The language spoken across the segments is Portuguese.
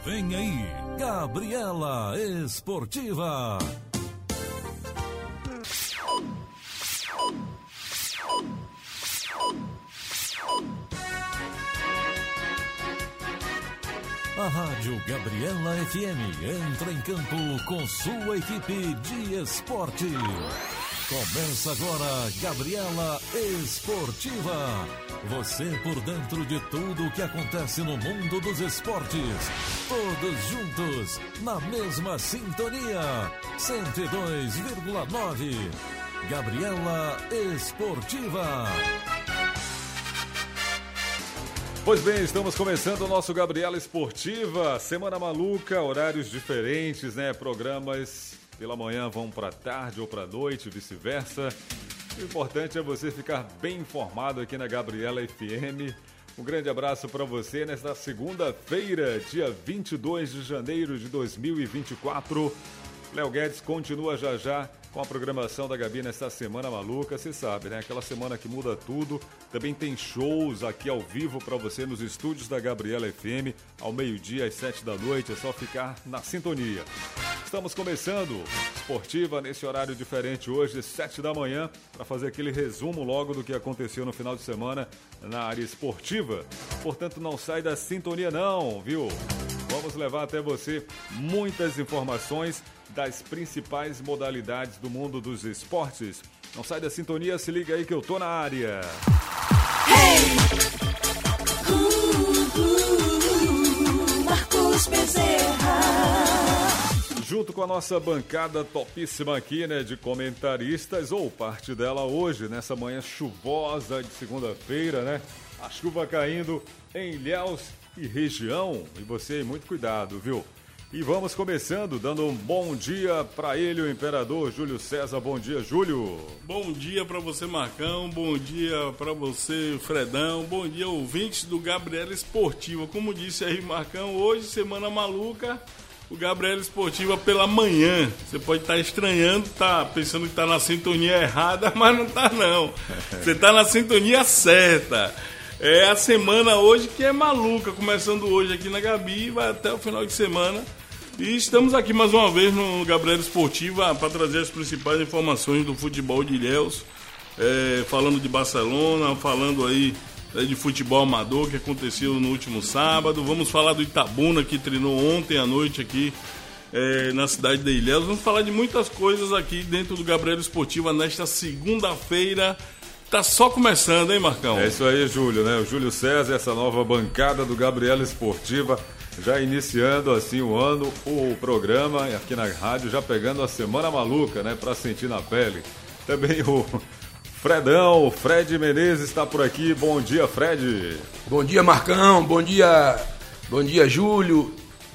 Vem aí, Gabriela Esportiva. A Rádio Gabriela FM entra em campo com sua equipe de esporte. Começa agora Gabriela Esportiva. Você por dentro de tudo o que acontece no mundo dos esportes. Todos juntos, na mesma sintonia. 102,9. Gabriela Esportiva. Pois bem, estamos começando o nosso Gabriela Esportiva. Semana maluca, horários diferentes, né? Programas pela manhã vão para tarde ou para noite, vice-versa. O importante é você ficar bem informado aqui na Gabriela FM. Um grande abraço para você nesta segunda-feira, dia 22 de janeiro de 2024. Léo Guedes continua já com a programação da Gabi nesta semana maluca. Você sabe, né? Aquela semana que muda tudo. Também tem shows aqui ao vivo para você nos estúdios da Gabriela FM, ao meio-dia, às 7 da noite. É só ficar na sintonia. Estamos começando Esportiva nesse horário diferente hoje, 7 da manhã, para fazer aquele resumo logo do que aconteceu no final de semana na área esportiva. Portanto, não sai da sintonia não, viu? Vamos levar até você muitas informações das principais modalidades do mundo dos esportes. Não sai da sintonia, se liga aí que eu tô na área. Hey! Marcos Bezerra. Junto com a nossa bancada topíssima aqui, né, de comentaristas, ou parte dela hoje, nessa manhã chuvosa de segunda-feira, né? A chuva caindo em Ilhéus e região. E você, muito cuidado, viu? E vamos começando, dando um bom dia para ele, o imperador Júlio César. Bom dia, Júlio. Bom dia para você, Marcão. Bom dia para você, Fredão. Bom dia, ouvintes do Gabriela Esportiva. Como disse aí, Marcão, hoje, semana maluca, o Gabriela Esportiva pela manhã. Você pode estar estranhando, tá pensando que está na sintonia errada, mas não está não. Você está na sintonia certa. É a semana hoje que é maluca, começando hoje aqui na Gabi, vai até o final de semana. E estamos aqui mais uma vez no Gabriela Esportiva para trazer as principais informações do futebol de Ilhéus, falando de Barcelona, falando aí de futebol amador que aconteceu no último sábado. Vamos falar do Itabuna, que treinou ontem à noite aqui na cidade de Ilhéus. Vamos falar de muitas coisas aqui dentro do Gabriela Esportiva nesta segunda-feira. Tá só começando, hein, Marcão? É isso aí, Júlio, né? O Júlio César, essa nova bancada do Gabriela Esportiva, já iniciando assim o ano, o programa aqui na rádio, já pegando a semana maluca, né? Pra sentir na pele. Também o Fredão, o Fred Menezes está por aqui. Bom dia, Fred. Bom dia, Marcão. Bom dia, Júlio.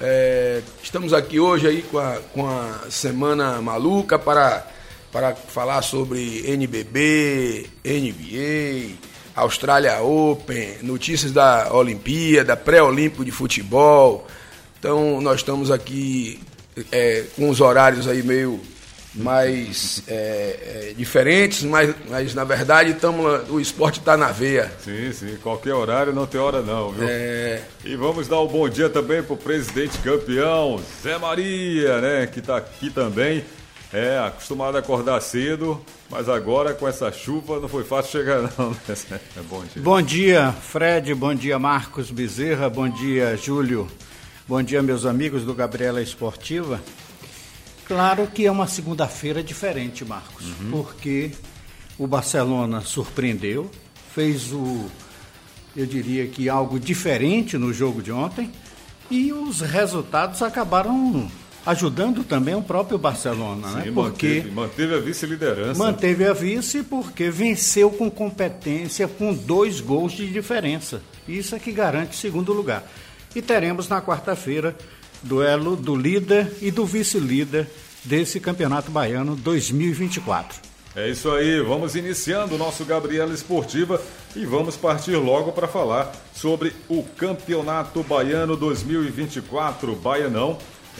Estamos aqui hoje aí com a semana maluca para falar sobre NBB, NBA, Australia Open, notícias da Olimpíada, pré-olímpico de futebol. Então, nós estamos aqui com os horários aí meio mais diferentes, mas na verdade o esporte está na veia. Sim, qualquer horário não tem hora não, viu? E vamos dar um bom dia também pro presidente campeão, Zé Maria, né, que está aqui também. Acostumado a acordar cedo, mas agora com essa chuva não foi fácil chegar não. Bom dia. Bom dia, Fred, bom dia, Marcos Bezerra, bom dia, Júlio, bom dia, meus amigos do Gabriela Esportiva. Claro que é uma segunda-feira diferente, Marcos, porque o Barcelona surpreendeu, fez eu diria que algo diferente no jogo de ontem, e os resultados acabaram ajudando também o próprio Barcelona, sim, né? Porque manteve a vice-liderança. Manteve a vice porque venceu com competência, com 2 gols de diferença. Isso é que garante o segundo lugar. E teremos na quarta-feira duelo do líder e do vice-líder desse Campeonato Baiano 2024. É isso aí, vamos iniciando o nosso Gabriela Esportiva e vamos partir logo para falar sobre o Campeonato Baiano 2024, Baianão.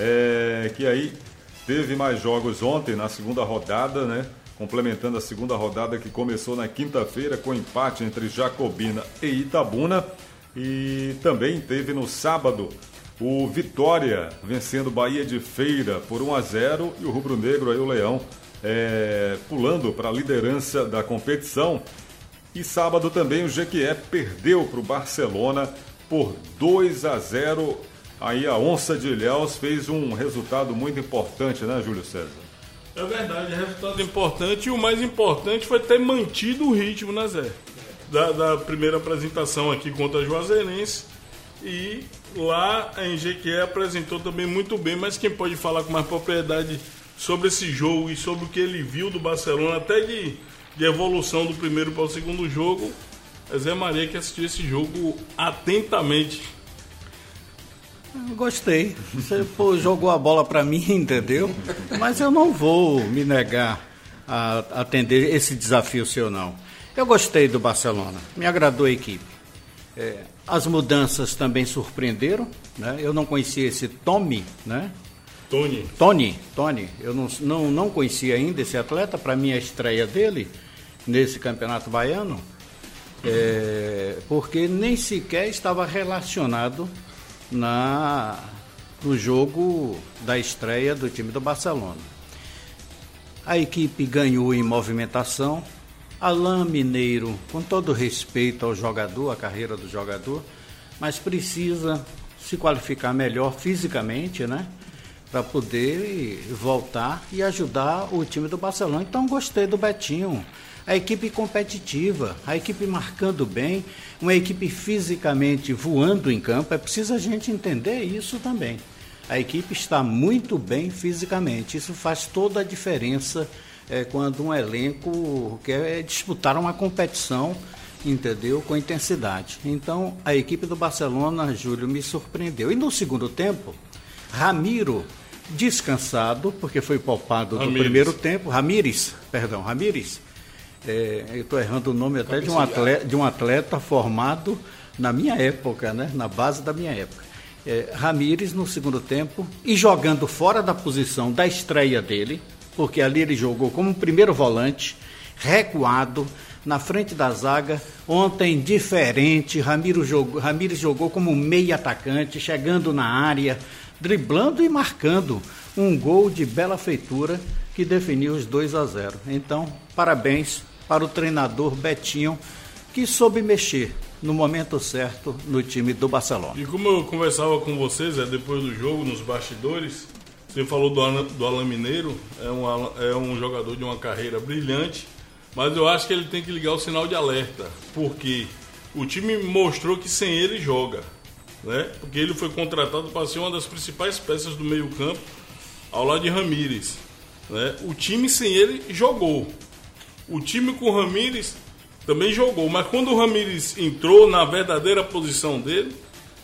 Que aí teve mais jogos ontem na segunda rodada, né? Complementando a segunda rodada que começou na quinta-feira com empate entre Jacobina e Itabuna. E também teve no sábado O Vitória vencendo o Bahia de Feira por 1-0 e o rubro-negro, aí o Leão, pulando para a liderança da competição. E sábado também o Jequié perdeu para o Barcelona por 2-0. Aí a Onça de Ilhéus fez um resultado muito importante, né, Júlio César? É verdade, resultado importante, e o mais importante foi ter mantido o ritmo, né, Zé? Da primeira apresentação aqui contra a Juazeirense, e lá em Jequié apresentou também muito bem, mas quem pode falar com mais propriedade sobre esse jogo e sobre o que ele viu do Barcelona, até de evolução do primeiro para o segundo jogo, é Zé Maria, que assistiu esse jogo atentamente. Gostei. Você jogou a bola para mim, entendeu? Mas eu não vou me negar a atender esse desafio seu, não. Eu gostei do Barcelona, me agradou a equipe. As mudanças também surpreenderam, né? Eu não conhecia esse Tony. Eu não conhecia ainda esse atleta. Para mim, a estreia dele nesse Campeonato Baiano, porque nem sequer estava relacionado no jogo da estreia do time do Barcelona. A equipe ganhou em movimentação. Alain Mineiro, com todo respeito ao jogador, à carreira do jogador, mas precisa se qualificar melhor fisicamente, né? Para poder voltar e ajudar o time do Barcelona. Então gostei do Betinho. A equipe competitiva, a equipe marcando bem, uma equipe fisicamente voando em campo. É preciso a gente entender isso também. A equipe está muito bem fisicamente. Isso faz toda a diferença quando um elenco quer disputar uma competição, entendeu? Com intensidade. Então, a equipe do Barcelona, Júlio, me surpreendeu. E no segundo tempo, Ramiro, descansado, porque foi poupado no primeiro tempo. Ramírez. Eu estou errando o nome até de um atleta formado na minha época, né? Na base da minha época. Ramírez no segundo tempo e jogando fora da posição da estreia dele, porque ali ele jogou como primeiro volante, recuado, na frente da zaga. Ontem, diferente, Ramírez jogou como meio atacante, chegando na área, driblando e marcando um gol de bela feitura que definiu os 2-0. Então, parabéns para o treinador Betinho, que soube mexer no momento certo no time do Barcelona. E como eu conversava com vocês depois do jogo, nos bastidores, você falou do Alain Mineiro, é um jogador de uma carreira brilhante, mas eu acho que ele tem que ligar o sinal de alerta, porque o time mostrou que sem ele joga, né? Porque ele foi contratado para ser uma das principais peças do meio campo, ao lado de Ramírez, né? O time sem ele jogou. O time com o Ramírez também jogou, mas quando o Ramírez entrou na verdadeira posição dele,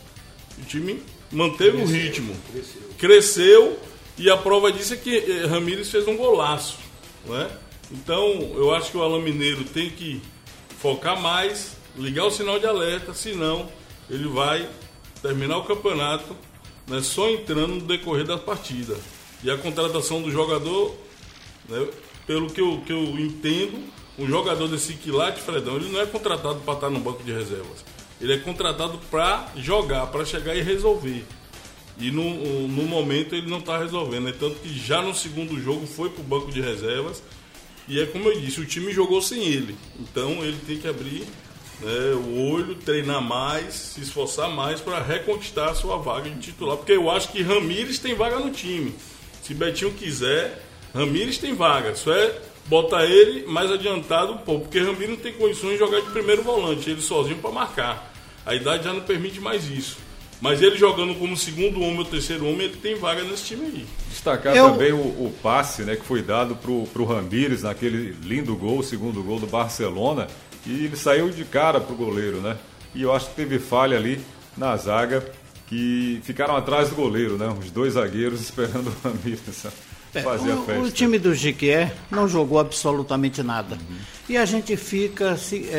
o time manteve o ritmo, cresceu, e a prova disso é que Ramírez fez um golaço, né? Então eu acho que o Alain Mineiro tem que focar mais, ligar o sinal de alerta, senão ele vai terminar o campeonato, né, só entrando no decorrer da partida. E a contratação do jogador, né, pelo que eu entendo, um jogador desse quilate, Fredão, ele não é contratado para estar no banco de reservas. Ele é contratado para jogar, para chegar e resolver. E no momento ele não está resolvendo. Né? Tanto que já no segundo jogo foi para o banco de reservas. E é como eu disse, o time jogou sem ele. Então ele tem que abrir, né, o olho, treinar mais, se esforçar mais para reconquistar a sua vaga de titular. Porque eu acho que Ramírez tem vaga no time. Se Betinho quiser, Ramírez tem vaga. Só é botar ele mais adiantado um pouco. Porque Ramírez não tem condições de jogar de primeiro volante. Ele sozinho para marcar. A idade já não permite mais isso. Mas ele jogando como segundo homem ou terceiro homem, ele tem vaga nesse time aí. Destacar também o passe, né, que foi dado pro Ramírez naquele lindo gol, o segundo gol do Barcelona. E ele saiu de cara pro goleiro, né? E eu acho que teve falha ali na zaga, que ficaram atrás do goleiro, né? Os dois zagueiros esperando o Ramírez fazer a festa. O time do Jequié não jogou absolutamente nada. E a gente fica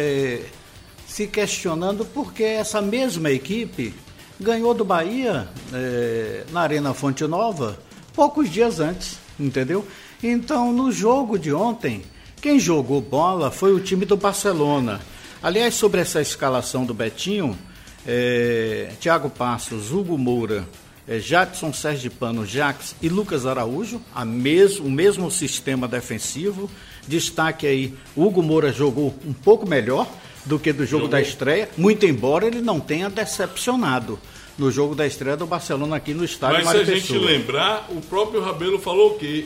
se questionando porque essa mesma equipe ganhou do Bahia na Arena Fonte Nova poucos dias antes, entendeu? Então, no jogo de ontem, quem jogou bola foi o time do Barcelona. Aliás, sobre essa escalação do Betinho, Thiago Passos, Hugo Moura Jadson Sergipano, Jax e Lucas Araújo, o mesmo sistema defensivo. Destaque aí, Hugo Moura jogou um pouco melhor do que do jogo da estreia, muito embora ele não tenha decepcionado no jogo da estreia do Barcelona aqui no estádio Mário Pessoa. Mas se a gente lembrar, o próprio Rabelo falou que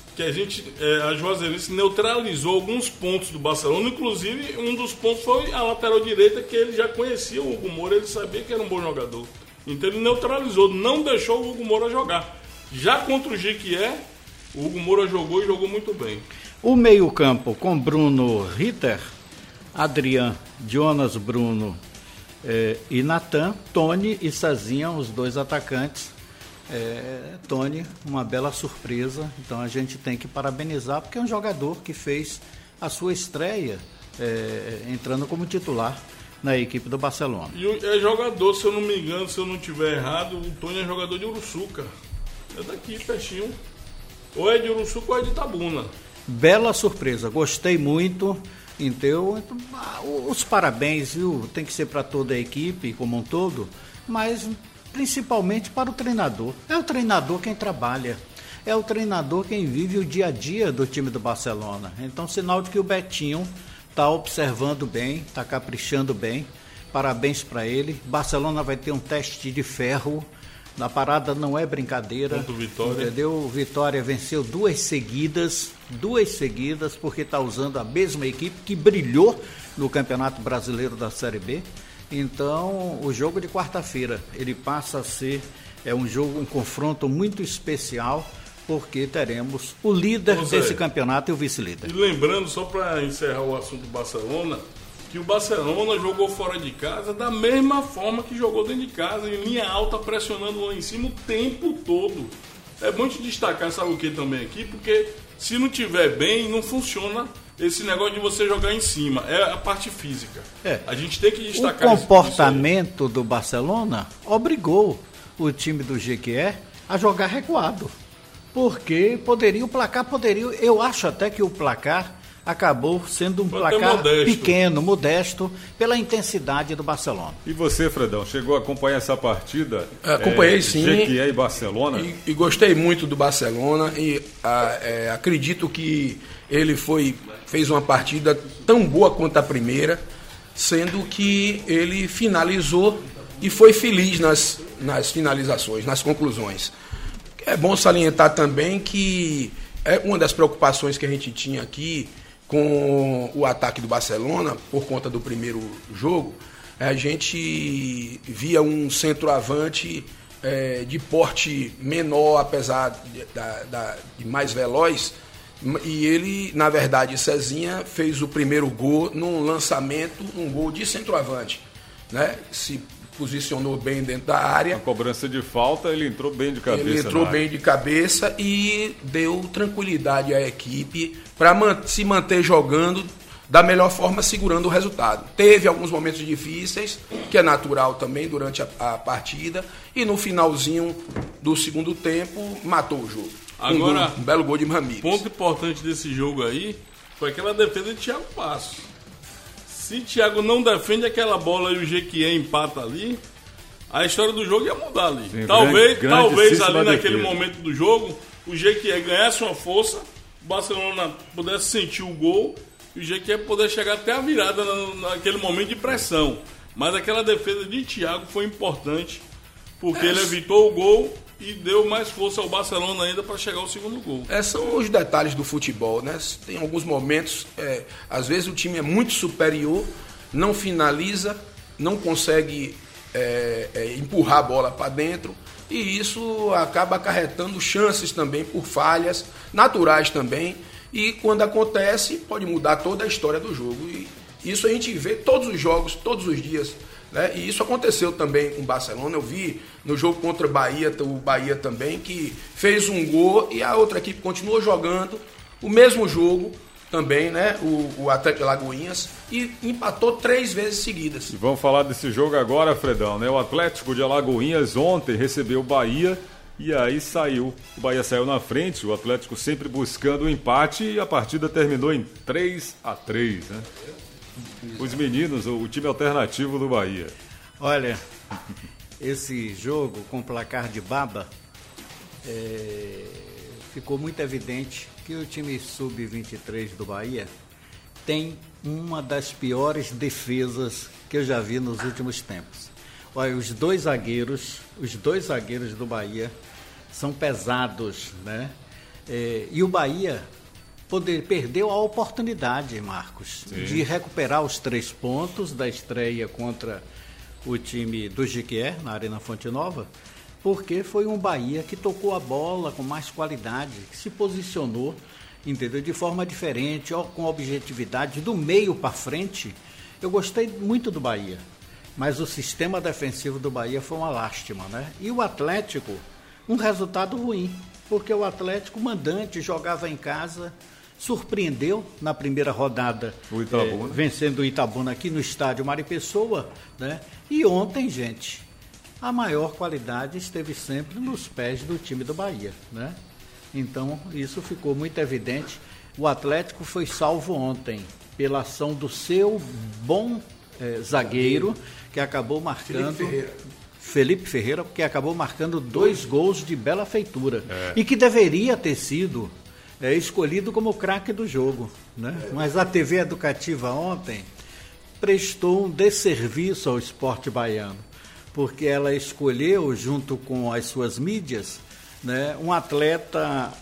a Juazeirense neutralizou alguns pontos do Barcelona, inclusive um dos pontos foi a lateral direita, que ele já conhecia o Hugo Moura, ele sabia que era um bom jogador. Então ele neutralizou, não deixou o Hugo Moura jogar. Já contra o Jequié, o Hugo Moura jogou e jogou muito bem. O meio-campo com Bruno Ritter, Adrian, Jonas Bruno e Natan, Tony e Cezinha, os dois atacantes. Tony, uma bela surpresa, então a gente tem que parabenizar, porque é um jogador que fez a sua estreia entrando como titular na equipe do Barcelona. E é jogador, se eu não me engano, se eu não estiver errado, o Tony é jogador de Uruçuca. É daqui, pertinho. Ou é de Uruçuca ou é de Itabuna. Bela surpresa, gostei muito. Então, os parabéns, viu? Tem que ser para toda a equipe como um todo, mas principalmente para o treinador. É o treinador quem trabalha, é o treinador quem vive o dia a dia do time do Barcelona. Então, sinal de que o Betinho está observando bem, está caprichando bem. Parabéns para ele. Barcelona vai ter um teste de ferro. Na parada não é brincadeira. Contra o Vitória. Entendeu? Vitória venceu duas seguidas, porque está usando a mesma equipe que brilhou no Campeonato Brasileiro da Série B. Então, o jogo de quarta-feira, ele passa a ser um confronto muito especial, porque teremos o líder desse campeonato e o vice-líder. E lembrando, só para encerrar o assunto do Barcelona, que o Barcelona jogou fora de casa da mesma forma que jogou dentro de casa, em linha alta, pressionando lá em cima o tempo todo. É bom te destacar, sabe o que também aqui? Porque se não tiver bem, não funciona esse negócio de você jogar em cima. É a parte física. A gente tem que destacar o comportamento do Barcelona obrigou o time do Jequié a jogar recuado. Porque o placar poderia... Eu acho até que o placar acabou sendo um placar pequeno, modesto, pela intensidade do Barcelona. E você, Fredão, chegou a acompanhar essa partida? Acompanhei sim. Jequié e Barcelona? E gostei muito do Barcelona e acredito que ele fez uma partida tão boa quanto a primeira, sendo que ele finalizou e foi feliz nas finalizações, nas conclusões. É bom salientar também que uma das preocupações que a gente tinha aqui com o ataque do Barcelona, por conta do primeiro jogo, a gente via um centroavante de porte menor, apesar de mais veloz, e ele, na verdade, Cezinha fez o primeiro gol num lançamento, um gol de centroavante, né? Se posicionou bem dentro da área. Na cobrança de falta, ele entrou bem de cabeça. Ele entrou bem de cabeça e deu tranquilidade à equipe para se manter jogando da melhor forma, segurando o resultado. Teve alguns momentos difíceis, que é natural também durante a partida, e no finalzinho do segundo tempo matou o jogo. Agora, um belo gol de Ramírez. Ponto importante desse jogo aí foi aquela defesa de Thiago Passos. Se Thiago não defende aquela bola e o Jequié empata ali, a história do jogo ia mudar ali. Sim, talvez ali naquele momento do jogo, o Jequié ganhasse uma força, o Barcelona pudesse sentir o gol e o Jequié pudesse chegar até a virada naquele momento de pressão. Mas aquela defesa de Thiago foi importante, porque ele evitou o gol e deu mais força ao Barcelona ainda para chegar ao segundo gol. São os detalhes do futebol, né? Tem alguns momentos, às vezes o time é muito superior, não finaliza, não consegue empurrar a bola para dentro, e isso acaba acarretando chances também por falhas naturais também, e quando acontece pode mudar toda a história do jogo, e isso a gente vê todos os jogos, todos os dias, né? E isso aconteceu também com o Barcelona. Eu vi no jogo contra o Bahia também, que fez um gol e a outra equipe continuou jogando o mesmo jogo também, né? O Atlético de Alagoinhas, e empatou 3 vezes seguidas. E vamos falar desse jogo agora, Fredão, né? O Atlético de Alagoinhas ontem recebeu o Bahia e aí saiu. O Bahia saiu na frente, o Atlético sempre buscando o empate, e a partida terminou em 3-3, né? Os meninos, o time alternativo do Bahia. Olha, esse jogo com placar de baba, ficou muito evidente que o time sub-23 do Bahia tem uma das piores defesas que eu já vi nos últimos tempos. Olha, os dois zagueiros do Bahia são pesados, né? E o Bahia perdeu a oportunidade, Marcos, de recuperar os 3 pontos da estreia contra o time do Jequié, na Arena Fonte Nova, porque foi um Bahia que tocou a bola com mais qualidade, que se posicionou, entendeu, de forma diferente, com objetividade, do meio para frente. Eu gostei muito do Bahia, mas o sistema defensivo do Bahia foi uma lástima, né? E o Atlético, um resultado ruim, porque o Atlético mandante jogava em casa, surpreendeu na primeira rodada, vencendo o Itabuna aqui no estádio Maripessoa, né? E ontem, gente, a maior qualidade esteve sempre nos pés do time do Bahia, né? Então, isso ficou muito evidente. O Atlético foi salvo ontem pela ação do seu bom zagueiro, que acabou marcando... Felipe Ferreira, que acabou marcando 2 gols de bela feitura. E que deveria ter sido escolhido como craque do jogo, né? Mas a TV Educativa ontem prestou um desserviço ao esporte baiano, porque ela escolheu, junto com as suas mídias, né, um atleta,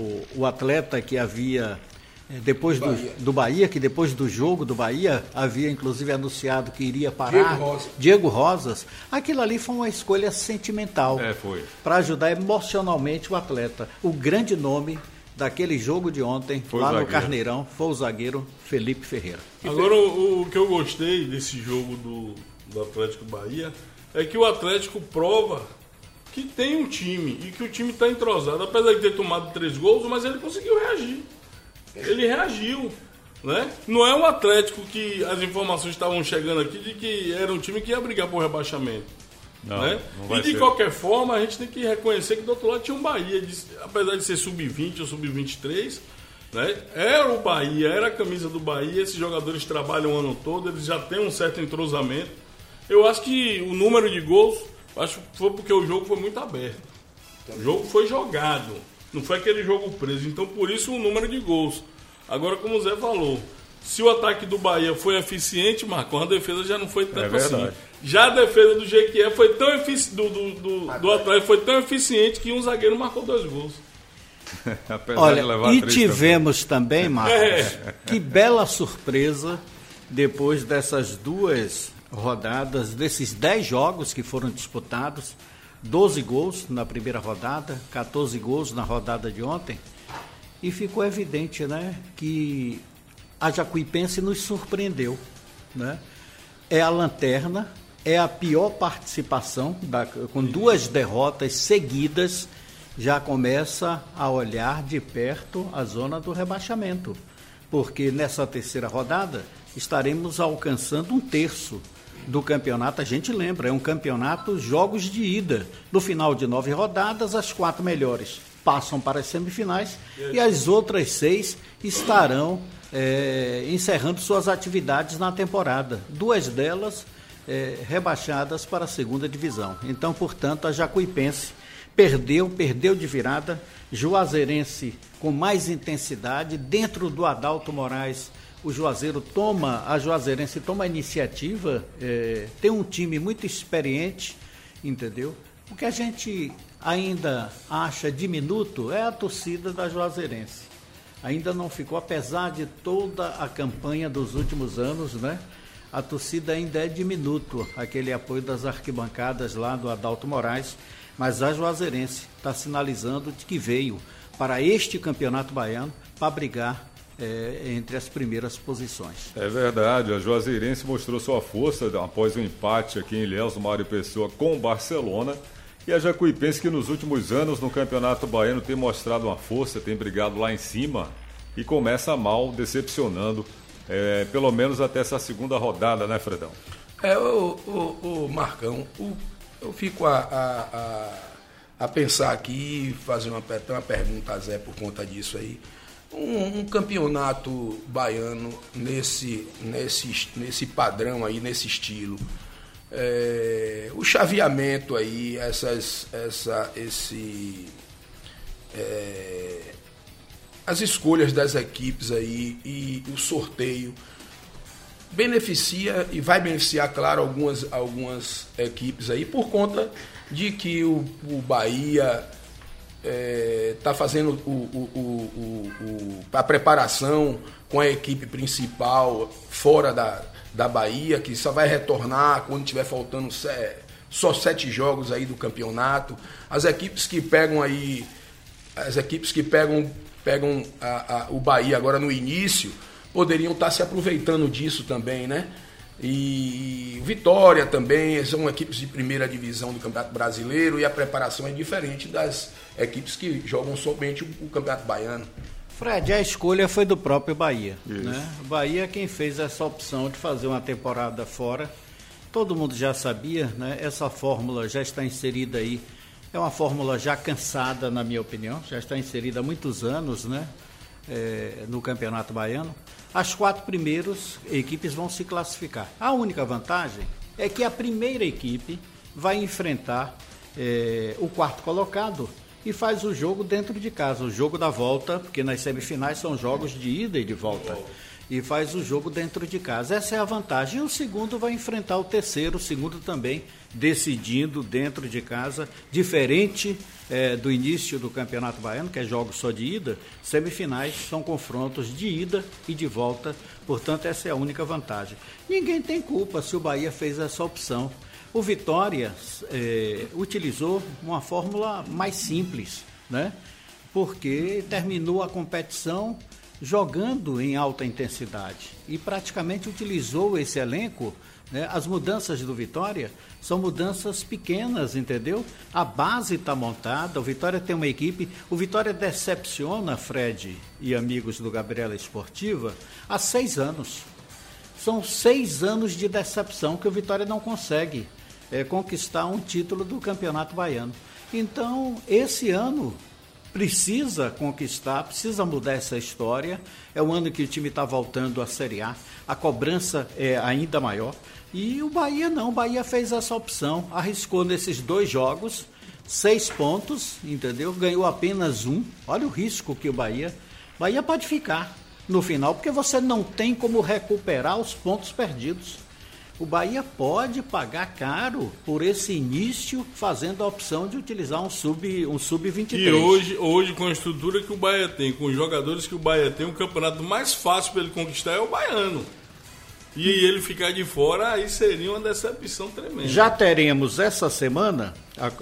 o atleta que havia, depois do Bahia, que depois do jogo do Bahia, havia inclusive anunciado que iria parar, Diego Rosas. Aquilo ali foi uma escolha sentimental, para ajudar emocionalmente o atleta. O grande nome daquele jogo de ontem, lá no Carneirão, foi o zagueiro Felipe Ferreira. Agora, o que eu gostei desse jogo do Atlético Bahia é que o Atlético prova que tem um time e que o time está entrosado. Apesar de ter tomado 3 gols, mas ele conseguiu reagir. Ele reagiu, né? Não é um Atlético que as informações estavam chegando aqui de que era um time que ia brigar por rebaixamento. Não, né? E de qualquer forma, a gente tem que reconhecer que do outro lado tinha um Bahia, apesar de ser sub-20 ou sub-23, né? Era o Bahia, era a camisa do Bahia, esses jogadores trabalham o ano todo, eles já têm um certo entrosamento. Eu acho que o número de gols, acho que foi porque o jogo foi muito aberto. O jogo foi jogado, não foi aquele jogo preso, então por isso o número de gols. Agora, como o Zé falou, se o ataque do Bahia foi eficiente, Marcão, a defesa já não foi tanto assim. Já a defesa do Jequié foi tão do Atlético foi tão eficiente que um zagueiro marcou 2 gols. Olha, e tivemos também, Marcos, que bela surpresa depois dessas 2 rodadas, desses 10 jogos que foram disputados, 12 gols na primeira rodada, 14 gols na rodada de ontem, e ficou evidente, né, que a Jacuipense nos surpreendeu, né? É a lanterna, é a pior participação, com 2 derrotas seguidas, já começa a olhar de perto a zona do rebaixamento, porque nessa terceira rodada estaremos alcançando 1/3 do campeonato. A gente lembra, é um campeonato jogos de ida. No final de 9 rodadas, as 4 melhores passam para as semifinais e as outras 6 estarão encerrando suas atividades na temporada. 2 delas rebaixadas para a segunda divisão. Então, portanto, a Jacuipense perdeu de virada. Juazeirense com mais intensidade, dentro do Adalto Moraes, a Juazeirense toma a iniciativa, tem um time muito experiente, entendeu? O que a gente ainda acha diminuto é a torcida da Juazeirense. Ainda não ficou, apesar de toda a campanha dos últimos anos, né? A torcida ainda é diminuto, aquele apoio das arquibancadas lá do Adalto Moraes, mas a Juazeirense está sinalizando de que veio para este campeonato baiano para brigar entre as primeiras posições. É verdade, a Juazeirense mostrou sua força após o empate aqui em Ilhéus, no Maripessoa, com o Barcelona, e a Jacuipense, que nos últimos anos no Campeonato Baiano tem mostrado uma força, tem brigado lá em cima e começa mal, decepcionando, pelo menos até essa segunda rodada, né, Fredão? O Marcão, eu fico a pensar aqui, fazer uma pergunta a Zé por conta disso aí. Um campeonato baiano nesse padrão aí, nesse estilo, o chaveamento aí, as escolhas das equipes aí e o sorteio beneficia e vai beneficiar, claro, algumas equipes aí, por conta de que o Bahia está fazendo a preparação com a equipe principal fora da Bahia, que só vai retornar quando tiver faltando só 7 jogos aí do campeonato. As equipes que pegam o Bahia agora no início poderiam estar se aproveitando disso também, né? E Vitória também, são equipes de primeira divisão do Campeonato Brasileiro, e a preparação é diferente das equipes que jogam somente o Campeonato Baiano. Fred, a escolha foi do próprio Bahia, né? O Bahia é quem fez essa opção de fazer uma temporada fora. Todo mundo já sabia, né? Essa fórmula já está inserida aí. É uma fórmula já cansada, na minha opinião. Já está inserida há muitos anos, né? No Campeonato Baiano. As 4 primeiras equipes vão se classificar. A única vantagem é que a primeira equipe vai enfrentar o 4º colocado e faz o jogo dentro de casa, o jogo da volta, porque nas semifinais são jogos de ida e de volta, e faz o jogo dentro de casa. Essa é a vantagem. E o segundo vai enfrentar o terceiro, o segundo também decidindo dentro de casa, diferente do início do Campeonato Baiano, que é jogos só de ida. Semifinais são confrontos de ida e de volta, portanto essa é a única vantagem. Ninguém tem culpa se o Bahia fez essa opção. O Vitória utilizou uma fórmula mais simples, né? Porque terminou a competição jogando em alta intensidade e praticamente utilizou esse elenco, né? As mudanças do Vitória são mudanças pequenas, entendeu? A base está montada, o Vitória tem uma equipe, o Vitória decepciona, Fred e amigos do Gabriela Esportiva, há 6 anos. São 6 anos de decepção que o Vitória não consegue conquistar um título do Campeonato Baiano. Então, esse ano precisa conquistar, precisa mudar essa história. É o ano que o time está voltando à Série A, a cobrança é ainda maior. E o Bahia não, o Bahia fez essa opção, arriscou nesses 2 jogos, 6 pontos, entendeu? Ganhou apenas 1. Olha o risco que o Bahia pode ficar no final, porque você não tem como recuperar os pontos perdidos. O Bahia pode pagar caro por esse início, fazendo a opção de utilizar um sub-23. E hoje, com a estrutura que o Bahia tem, com os jogadores que o Bahia tem, o campeonato mais fácil para ele conquistar é o baiano. E ele ficar de fora, aí seria uma decepção tremenda. Já teremos essa semana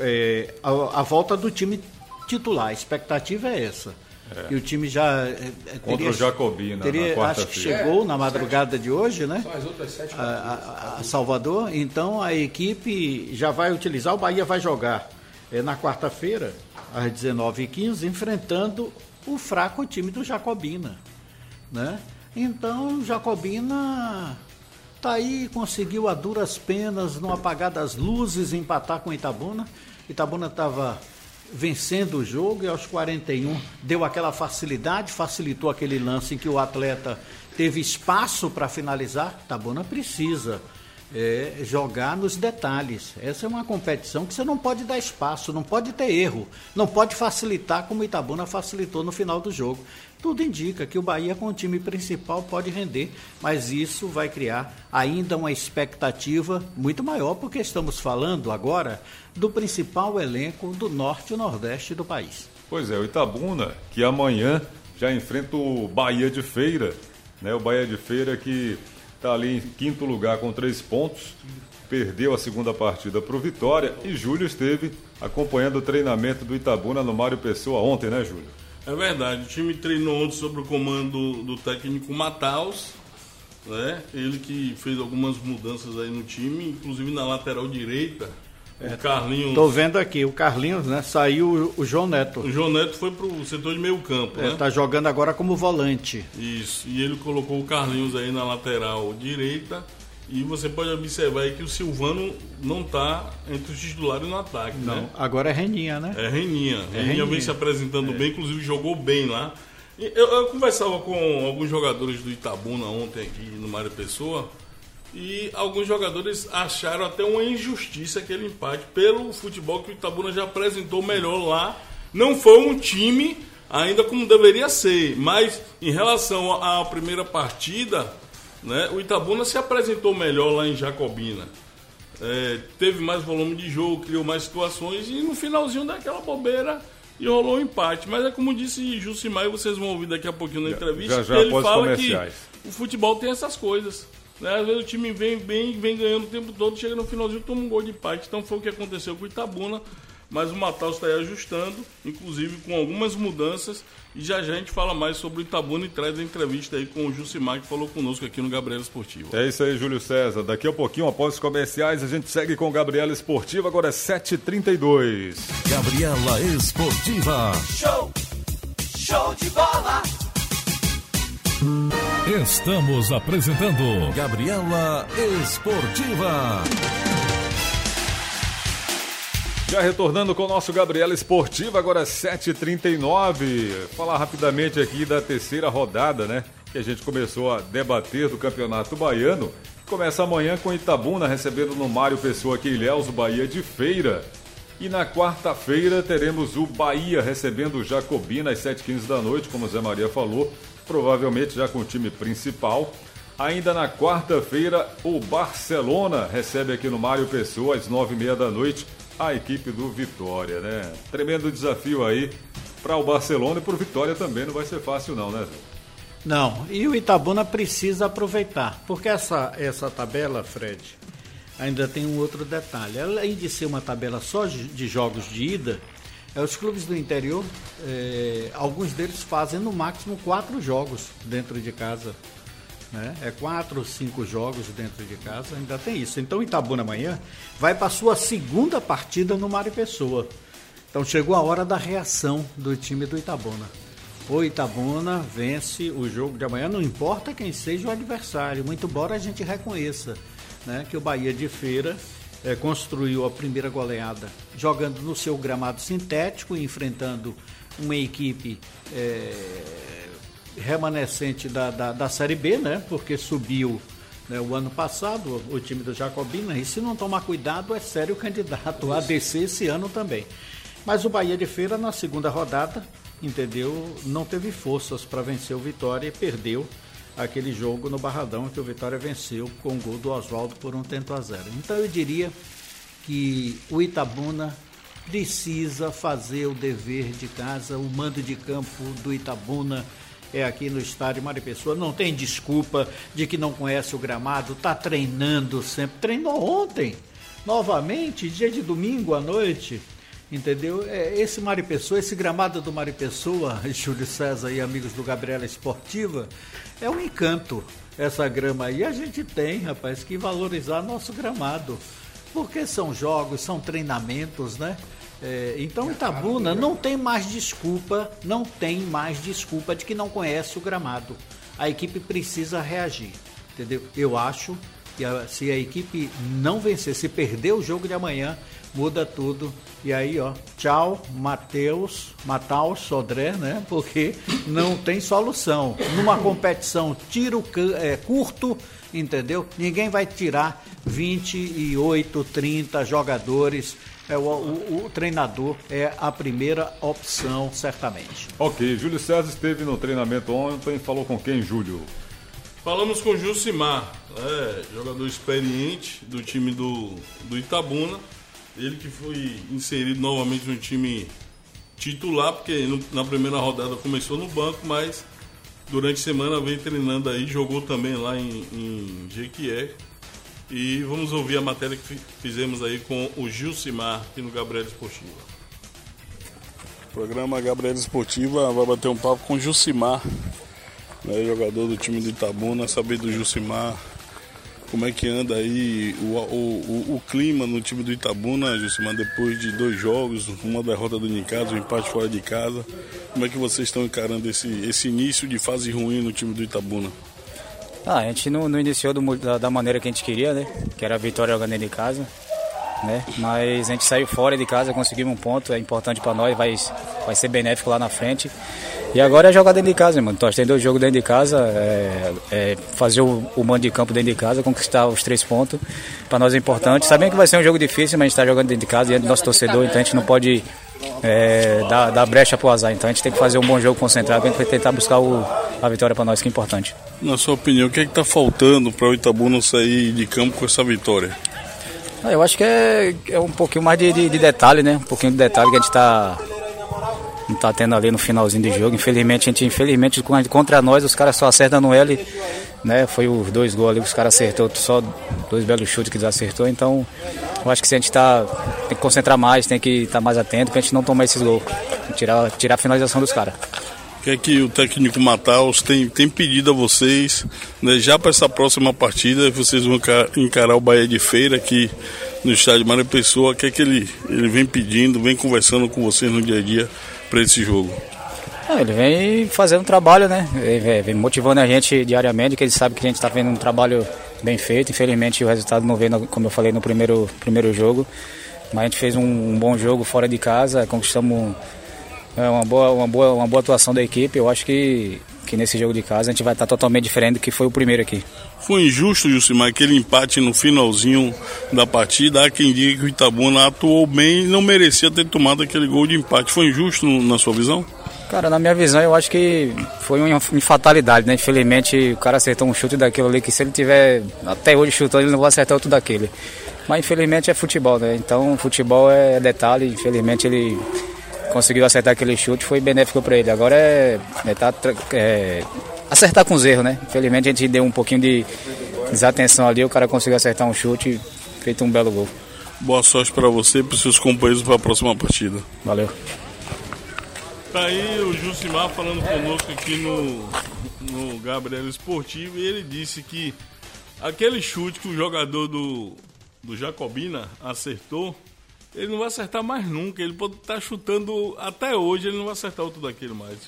a volta do time titular. A expectativa é essa. E o time já contra o Jacobina, acho que chegou na madrugada de hoje, né? São as outras 7 a Salvador. Então a equipe já vai utilizar. O Bahia vai jogar na quarta-feira às 19h15, enfrentando o fraco time do Jacobina, né? Então o Jacobina tá aí, conseguiu a duras penas, no apagar das luzes, empatar com o Itabuna. Itabuna estava vencendo o jogo e aos 41 deu aquela facilidade, facilitou aquele lance em que o atleta teve espaço para finalizar. Itabuna precisa jogar nos detalhes. Essa é uma competição que você não pode dar espaço, não pode ter erro, não pode facilitar como o Itabuna facilitou no final do jogo. Tudo indica que o Bahia com o time principal pode render, mas isso vai criar ainda uma expectativa muito maior, porque estamos falando agora do principal elenco do norte e nordeste do país. Pois é, o Itabuna, que amanhã já enfrenta o Bahia de Feira, né? O Bahia de Feira que está ali em 5º lugar com 3 pontos, perdeu a segunda partida para o Vitória, e Júlio esteve acompanhando o treinamento do Itabuna no Mário Pessoa ontem, né, Júlio? É verdade, o time treinou ontem sob o comando do técnico Mataus, né? Ele que fez algumas mudanças aí no time, inclusive na lateral direita. O Carlinhos. Estou vendo aqui, o Carlinhos, né? Saiu o João Neto. O João Neto foi pro setor de meio campo, né? Está jogando agora como volante. Isso, e ele colocou o Carlinhos aí na lateral direita. E você pode observar aí que o Silvano não está entre os titulares no ataque, não, né? Agora é Reninha, né? É Reninha. Reninha vem se apresentando bem, inclusive jogou bem lá. Eu conversava com alguns jogadores do Itabuna ontem aqui no Mário Pessoa, E alguns jogadores acharam até uma injustiça aquele empate pelo futebol que o Itabuna já apresentou melhor lá. Não foi um time ainda como deveria ser, mas em relação à primeira partida, né, o Itabuna se apresentou melhor lá em Jacobina. Teve mais volume de jogo, criou mais situações e no finalzinho daquela bobeira e rolou um empate. Mas é como disse Jusimar, e vocês vão ouvir daqui a pouquinho na entrevista, que ele fala que o futebol tem essas coisas. Né? Às vezes o time vem ganhando o tempo todo, chega no finalzinho e toma um gol de empate. Então foi o que aconteceu com o Itabuna, mas o Mataus está aí ajustando, inclusive com algumas mudanças. E já a gente fala mais sobre o Itabuna e traz a entrevista aí com o Jusimar, que falou conosco aqui no Gabriela Esportiva. É isso aí, Júlio César. Daqui a pouquinho, após os comerciais, a gente segue com o Gabriela Esportiva. Agora é 7h32. Gabriela Esportiva. Show de bola. Estamos apresentando Gabriela Esportiva. Já retornando com o nosso Gabriela Esportiva, agora 7h39. Falar rapidamente aqui da terceira rodada, né? Que a gente começou a debater do Campeonato Baiano. Começa amanhã com Itabuna recebendo no Mário Pessoa Quilhéus o Bahia de Feira. E na quarta-feira teremos o Bahia recebendo o Jacobina às 7h15 da noite, como o Zé Maria falou, provavelmente já com o time principal. Ainda na quarta-feira, o Barcelona recebe aqui no Mário Pessoa às 9h30 da noite a equipe do Vitória, né? Tremendo desafio aí para o Barcelona e para o Vitória também, não vai ser fácil não, né, Zé? Não, e o Itabuna precisa aproveitar, porque essa tabela, Fred, ainda tem um outro detalhe. Além de ser uma tabela só de jogos de ida, os clubes do interior, alguns deles fazem no máximo 4 jogos dentro de casa. Né? 4 ou 5 jogos dentro de casa, ainda tem isso. Então o Itabuna amanhã vai para a sua segunda partida no Mário Pessoa. Então chegou a hora da reação do time do Itabuna. O Itabuna vence o jogo de amanhã, não importa quem seja o adversário, muito embora a gente reconheça, né, que o Bahia de Feira construiu a primeira goleada jogando no seu gramado sintético, enfrentando uma equipe remanescente da Série B, né? Porque subiu, né, o ano passado o time do Jacobina, e se não tomar cuidado é sério candidato a descer esse ano também. Mas o Bahia de Feira na segunda rodada, entendeu, não teve forças para vencer o Vitória e perdeu aquele jogo no Barradão, que o Vitória venceu com o gol do Oswaldo por 1-0. Então eu diria que o Itabuna precisa fazer o dever de casa. O mando de campo do Itabuna é aqui no estádio Mário Pessoa, não tem desculpa de que não conhece o gramado, está treinando sempre, treinou ontem, novamente, dia de domingo à noite, entendeu? Esse Mário Pessoa, esse gramado do Mário Pessoa, Júlio César e amigos do Gabriela Esportiva, é um encanto, essa grama aí. A gente tem, rapaz, que valorizar nosso gramado, porque são jogos, são treinamentos, né? Então Itabuna não tem mais desculpa de que não conhece o gramado. A equipe precisa reagir, entendeu? Eu acho que se a equipe não vencer, se perder o jogo de amanhã, muda tudo. E aí, ó, tchau, Mataus Sodré, né? Porque não tem solução. Numa competição tiro curto, entendeu? Ninguém vai tirar 28, 30 jogadores. O treinador é a primeira opção, certamente. Ok, Júlio César esteve no treinamento ontem, falou com quem, Júlio? Falamos com o Jusimar, jogador experiente do time do Itabuna. Ele que foi inserido novamente no time titular, porque na primeira rodada começou no banco, mas durante a semana veio treinando aí, jogou também lá em Jequié. E vamos ouvir a matéria que fizemos aí com o Jusimar aqui no Gabriela Esportiva. O programa Gabriela Esportiva vai bater um papo com o Jusimar, né, jogador do time do Itabuna, saber do Jusimar, como é que anda aí o clima no time do Itabuna, Jusimar, depois de 2 jogos, uma derrota dentro de casa, um empate fora de casa. Como é que vocês estão encarando esse início de fase ruim no time do Itabuna? A gente não iniciou da maneira que a gente queria, né? Que era a vitória jogando dentro de casa. né? Mas a gente saiu fora de casa, conseguimos um ponto, é importante para nós, vai ser benéfico lá na frente. E agora é jogar dentro de casa, mano. Nós temos 2 jogos dentro de casa, fazer o mando de campo dentro de casa, conquistar os 3 pontos. Para nós é importante. Sabemos que vai ser um jogo difícil, mas a gente está jogando dentro de casa diante do nosso torcedor, então a gente não pode dar brecha pro azar. Então a gente tem que fazer um bom jogo concentrado, a gente vai tentar buscar a vitória para nós, que é importante. Na sua opinião, o que está faltando para o Itabuna sair de campo com essa vitória? Eu acho que é um pouquinho mais de detalhe, né? Um pouquinho de detalhe que a gente não tá tendo ali no finalzinho do jogo. Infelizmente, contra nós, os caras só acertam no L, né? Foi os 2 gols ali que os caras acertou, só 2 belos chutes que eles acertou. Então, eu acho que se a gente tem que concentrar mais, tem que estar mais atento pra gente não tomar esses gols, tirar a finalização dos caras. O que é que o técnico Mataus tem pedido a vocês, né, já para essa próxima partida? Vocês vão encarar o Bahia de Feira aqui no estádio Mário Pessoa. O que é que ele vem pedindo, vem conversando com vocês no dia a dia para esse jogo? Ele vem fazendo um trabalho, né? Ele vem motivando a gente diariamente, que ele sabe que a gente está vendo um trabalho bem feito. Infelizmente o resultado não veio, como eu falei, no primeiro jogo. Mas a gente fez um bom jogo fora de casa, conquistamos uma boa atuação da equipe. Eu acho que nesse jogo de casa a gente vai estar totalmente diferente do que foi o primeiro aqui. Foi injusto, Jusimar, aquele empate no finalzinho da partida. Há quem diga que o Itabuna atuou bem e não merecia ter tomado aquele gol de empate. Foi injusto na sua visão? Cara, na minha visão, eu acho que foi uma fatalidade, né? Infelizmente, o cara acertou um chute daquilo ali, que se ele tiver até hoje chutando, ele não vai acertar outro daquele. Mas, infelizmente, é futebol, né? Então, futebol é detalhe. Infelizmente, ele conseguiu acertar aquele chute, foi benéfico para ele. Agora acertar com os erros, né? Infelizmente, a gente deu um pouquinho de desatenção ali, o cara conseguiu acertar um chute e feito um belo gol. Boa sorte para você e para os seus companheiros para a próxima partida. Valeu. Tá aí o Jusimar falando conosco aqui no Gabriel Esportivo, e ele disse que aquele chute que o jogador do Jacobina acertou, ele não vai acertar mais nunca. Ele pode estar chutando até hoje, ele não vai acertar outro daquele mais.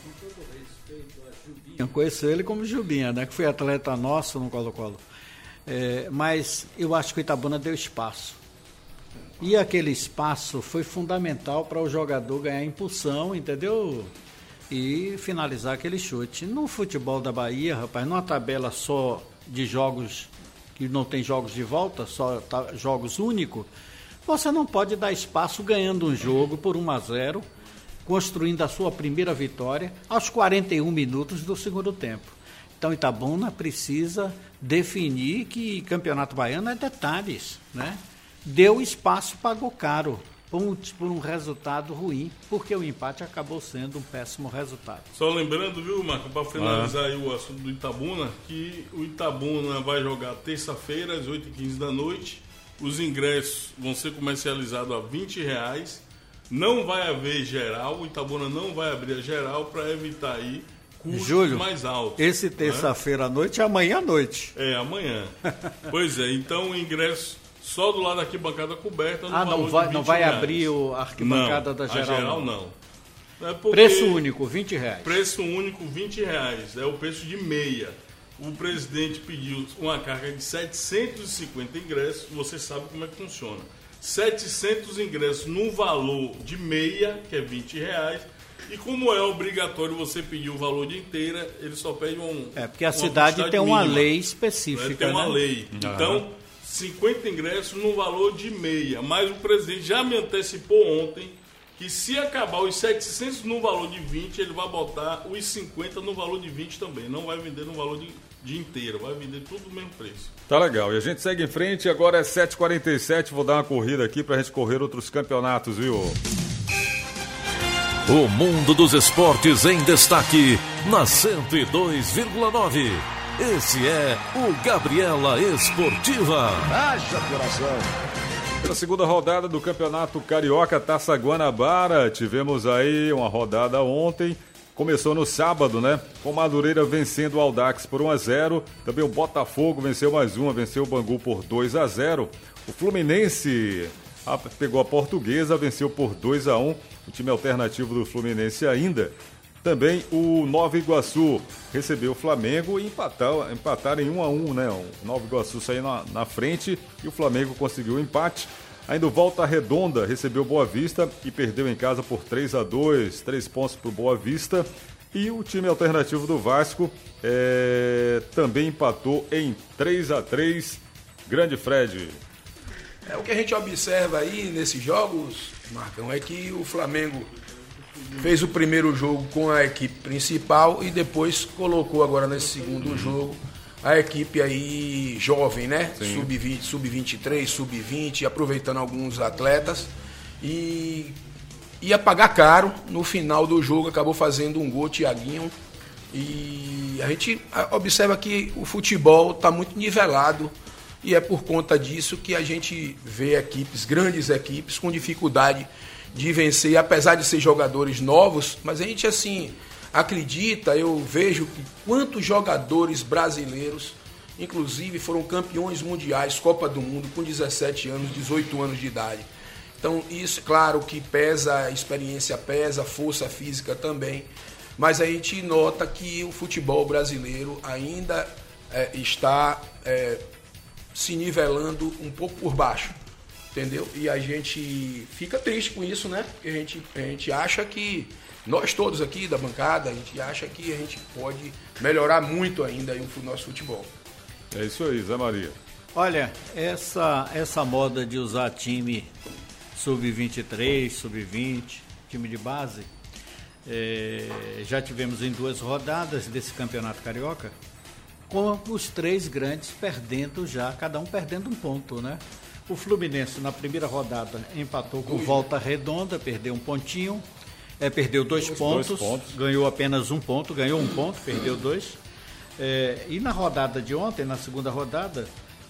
Eu conheço ele como Jubinha, né? Que foi atleta nosso no Colo-Colo. Mas eu acho que o Itabuna deu espaço. E aquele espaço foi fundamental para o jogador ganhar impulsão, entendeu? E finalizar aquele chute. No futebol da Bahia, rapaz, numa tabela só de jogos, que não tem jogos de volta, só jogos únicos, você não pode dar espaço ganhando um jogo por 1-0, construindo a sua primeira vitória aos 41 minutos do segundo tempo. Então Itabuna precisa definir que Campeonato Baiano é detalhes, né? Deu espaço, pagou caro por um resultado ruim, porque o empate acabou sendo um péssimo resultado. Só lembrando, viu, Marco, para finalizar aí o assunto do Itabuna, que o Itabuna vai jogar terça-feira às 8h15 da noite. Os ingressos vão ser comercializados a R$20. Não vai haver geral, o Itabuna não vai abrir a geral para evitar aí custos Júlio, mais altos. Esse terça-feira à noite é amanhã à noite. É, amanhã. Pois é, então o ingresso só do lado da arquibancada coberta. Não vai abrir a arquibancada da geral? A geral não. Preço único, R$20. Preço único, R$20. É o preço de meia. O presidente pediu uma carga de 750 ingressos. Você sabe como é que funciona. 700 ingressos no valor de meia, que é R$20. E como é obrigatório você pedir o valor de inteira, ele só pede porque a cidade tem uma lei específica. Tem uma lei. Então, 50 ingressos no valor de meia. Mas o presidente já me antecipou ontem que se acabar os 700 no valor de 20, ele vai botar os 50 no valor de 20 também. Não vai vender no valor de inteiro, vai vender tudo no mesmo preço. Tá legal. E a gente segue em frente, agora é 7h47, vou dar uma corrida aqui pra gente correr outros campeonatos, viu? O mundo dos esportes em destaque na 102,9. Esse é o Gabriela Esportiva. Haja coração. Pela segunda rodada do Campeonato Carioca Taça Guanabara, tivemos aí uma rodada ontem, começou no sábado, né? Com Madureira vencendo o Audax por 1-0, também o Botafogo venceu mais uma, venceu o Bangu por 2-0, o Fluminense pegou a Portuguesa, venceu por 2-1, o time alternativo do Fluminense ainda. Também o Nova Iguaçu recebeu o Flamengo e empataram em 1-1, né? O Nova Iguaçu saiu na frente e o Flamengo conseguiu o empate. Ainda o Volta Redonda recebeu Boa Vista e perdeu em casa por 3-2, 3 pontos para o Boa Vista. E o time alternativo do Vasco também empatou em 3-3. Grande Fred. O que a gente observa aí nesses jogos, Marcão, é que o Flamengo fez o primeiro jogo com a equipe principal e depois colocou agora nesse segundo jogo a equipe aí jovem, né? Sub-20, sub-23, sub-20, aproveitando alguns atletas. E ia pagar caro. No final do jogo acabou fazendo um gol, Thiaguinho. E a gente observa que o futebol está muito nivelado. E é por conta disso que a gente vê grandes equipes, com dificuldade de vencer. E apesar de ser jogadores novos, mas a gente assim acredita, eu vejo que quantos jogadores brasileiros, inclusive, foram campeões mundiais, Copa do Mundo, com 17 anos, 18 anos de idade. Então, isso, claro que pesa, a experiência pesa, a força física também, mas a gente nota que o futebol brasileiro ainda está se nivelando um pouco por baixo, entendeu? E a gente fica triste com isso, né? Porque a gente acha que, nós todos aqui da bancada, a gente acha que a gente pode melhorar muito ainda aí o nosso futebol. É isso aí, Zé Maria. Olha, essa moda de usar time sub-23, sub-20, time de base, já tivemos em 2 rodadas desse Campeonato Carioca, com os 3 grandes perdendo já, cada um perdendo um ponto, né? O Fluminense na primeira rodada empatou com Volta Redonda, perdeu um pontinho, perdeu 2 pontos, ganhou apenas 1 ponto, ganhou 1 ponto, perdeu 2. E na rodada de ontem, na segunda rodada,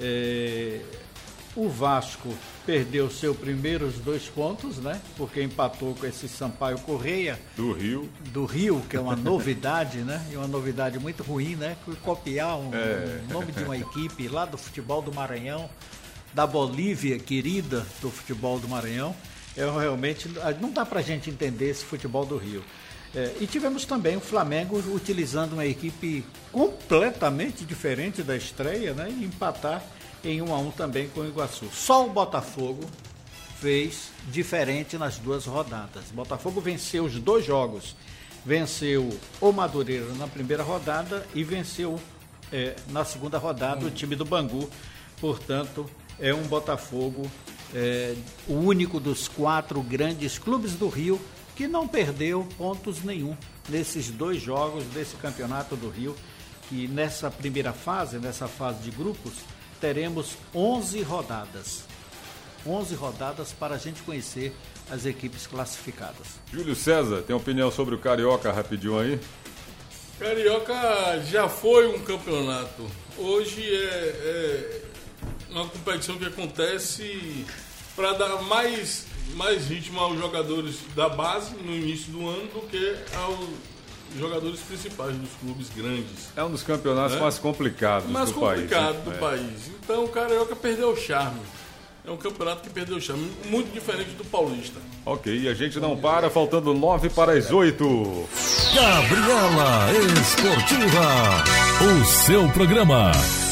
o Vasco perdeu seus primeiros 2 pontos, né? Porque empatou com esse Sampaio Correia. Do Rio, que é uma novidade, né? E uma novidade muito ruim, né? Copiar o nome de uma equipe lá do futebol do Maranhão, da Bolívia, querida do futebol do Maranhão. Realmente, não dá pra gente entender esse futebol do Rio. E tivemos também o Flamengo utilizando uma equipe completamente diferente da estreia, né? E empatar em 1-1 também com o Iguaçu. Só o Botafogo fez diferente nas 2 rodadas. O Botafogo venceu os 2 jogos. Venceu o Madureira na primeira rodada e venceu na segunda rodada o time do Bangu. Portanto, é um Botafogo, o único dos 4 grandes clubes do Rio que não perdeu pontos nenhum nesses 2 jogos desse Campeonato do Rio, que nessa primeira fase, nessa fase de grupos, teremos 11 rodadas. 11 rodadas para a gente conhecer as equipes classificadas. Júlio César, tem opinião sobre o Carioca rapidinho aí? Carioca já foi um campeonato. Hoje é uma competição que acontece para dar mais ritmo aos jogadores da base no início do ano do que aos jogadores principais dos clubes grandes. É um dos campeonatos mais complicados do país. Então o Carioca perdeu o charme. É um campeonato que perdeu o charme, muito diferente do Paulista. Ok, e a gente não para, faltando 9 para as 8. Gabriela Esportiva, o seu programa.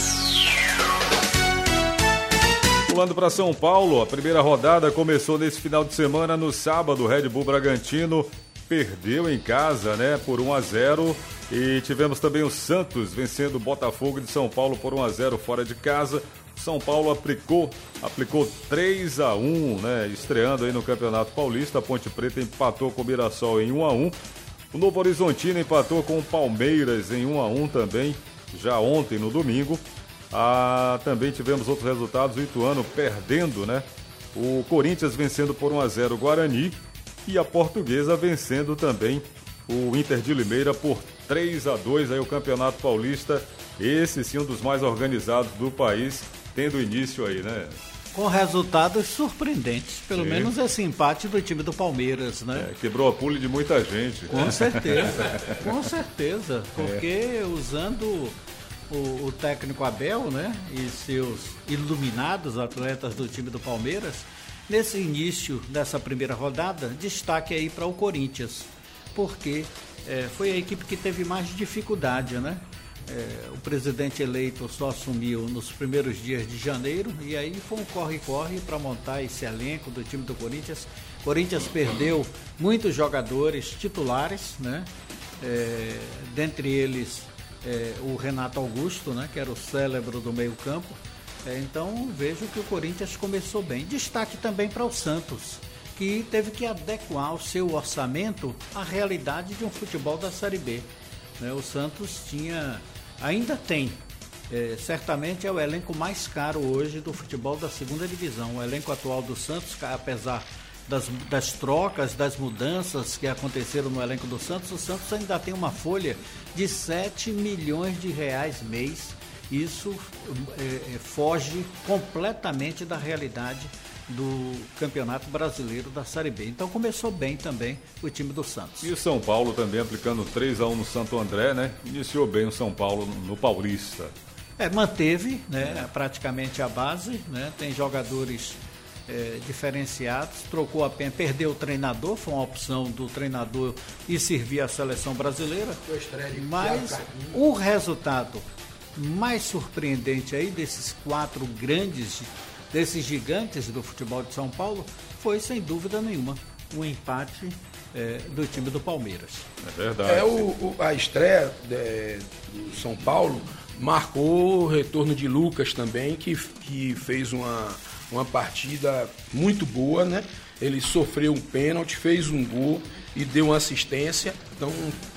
Pulando para São Paulo, a primeira rodada começou nesse final de semana. No sábado, o Red Bull Bragantino perdeu em casa, né, por 1-0. E tivemos também o Santos vencendo o Botafogo de São Paulo por 1-0 fora de casa. São Paulo aplicou 3-1, né, estreando aí no Campeonato Paulista. A Ponte Preta empatou com o Mirassol em 1-1. O Novo Horizontino empatou com o Palmeiras em 1-1 também, já ontem no domingo. Também tivemos outros resultados, o Ituano perdendo, né? O Corinthians vencendo por 1-0 o Guarani e a Portuguesa vencendo também o Inter de Limeira por 3-2 aí o Campeonato Paulista, esse sim um dos mais organizados do país, tendo início aí, né? Com resultados surpreendentes, pelo menos esse empate do time do Palmeiras, né? Quebrou a pule de muita gente. Com certeza, porque usando o técnico Abel, né, e seus iluminados atletas do time do Palmeiras, nesse início dessa primeira rodada, destaque aí para o Corinthians, porque foi a equipe que teve mais dificuldade, né? O presidente eleito só assumiu nos primeiros dias de janeiro e aí foi um corre-corre para montar esse elenco do time do Corinthians. O Corinthians perdeu muitos jogadores titulares, né? Dentre eles o Renato Augusto, né? Que era o cérebro do meio-campo. Então vejo que o Corinthians começou bem. Destaque também para o Santos, que teve que adequar o seu orçamento à realidade de um futebol da Série B. O Santos ainda tem, certamente é o elenco mais caro hoje do futebol da segunda divisão. O elenco atual do Santos, apesar das trocas, das mudanças que aconteceram no elenco do Santos, o Santos ainda tem uma folha de 7 milhões de reais mês. Isso foge completamente da realidade do Campeonato Brasileiro da Série B. Então começou bem também o time do Santos. E o São Paulo também aplicando 3-1 no Santo André, né? Iniciou bem o São Paulo no Paulista. Manteve, né, praticamente a base, né? Tem jogadores diferenciados, trocou apenas, perdeu o treinador, foi uma opção do treinador e servir a seleção brasileira. Mas o resultado mais surpreendente aí desses 4 grandes, desses gigantes do futebol de São Paulo, foi sem dúvida nenhuma um empate do time do Palmeiras. É verdade. A estreia do São Paulo marcou o retorno de Lucas também, que fez uma partida muito boa, né? Ele sofreu um pênalti, fez um gol e deu uma assistência. Então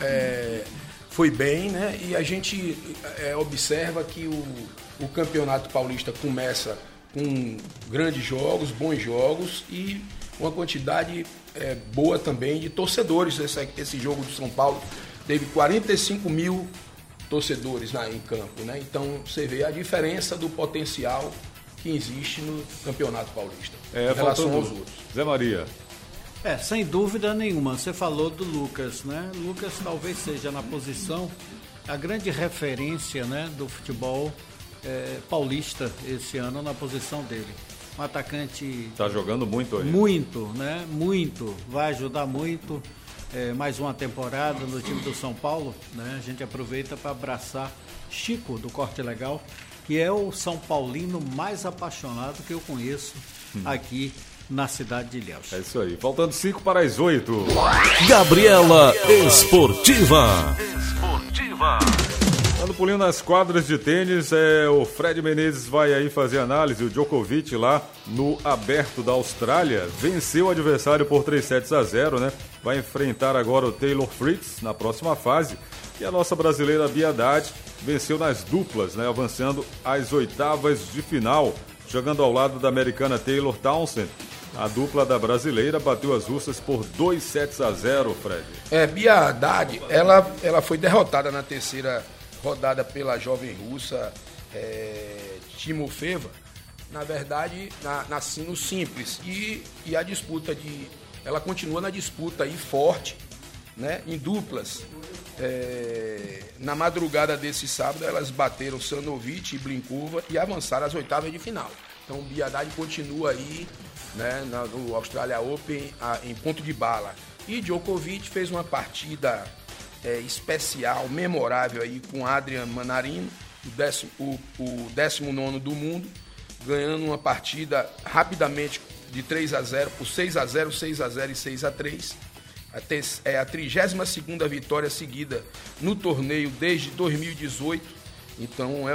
foi bem, né? E a gente observa que o Campeonato Paulista começa com grandes jogos, bons jogos e uma quantidade boa também de torcedores. Esse jogo do São Paulo teve 45 mil torcedores em campo, né? Então você vê a diferença do potencial que existe no Campeonato Paulista em relação aos outros. Zé Maria. Sem dúvida nenhuma. Você falou do Lucas, né? Lucas talvez seja na posição a grande referência, né, do futebol paulista esse ano na posição dele. Um atacante... Está jogando muito aí. Muito, né? Muito. Vai ajudar muito. Mais uma temporada no time do São Paulo, né? A gente aproveita para abraçar Chico, do Corte Legal, que é o São Paulino mais apaixonado que eu conheço aqui na cidade de Ilhéus. É isso aí. Faltando 5 para as 8. Gabriela Esportiva. Dando pulinho nas quadras de tênis, o Fred Menezes vai aí fazer análise. O Djokovic lá no Aberto da Austrália venceu o adversário por 3-0, né? Vai enfrentar agora o Taylor Fritz na próxima fase. E a nossa brasileira Bia Haddad venceu nas duplas, né? Avançando às oitavas de final, jogando ao lado da americana Taylor Townsend. A dupla da brasileira bateu as russas por 2-0, Fred. Bia Haddad, ela foi derrotada na terceira rodada pela jovem russa Timofeva, na verdade, no simples. E a disputa ela continua na disputa aí forte, né, em duplas. Na madrugada desse sábado, elas bateram Stanovic e Blinkova e avançaram às oitavas de final. Então, Bia Haddad continua aí, né, no Australia Open em ponto de bala. E Djokovic fez uma partida memorável aí com Adrian Manarino, o 19º do mundo, ganhando uma partida rapidamente de 3-0 por 6-0, 6-0 e 6-3. É a 32ª vitória seguida no torneio desde 2018. Então é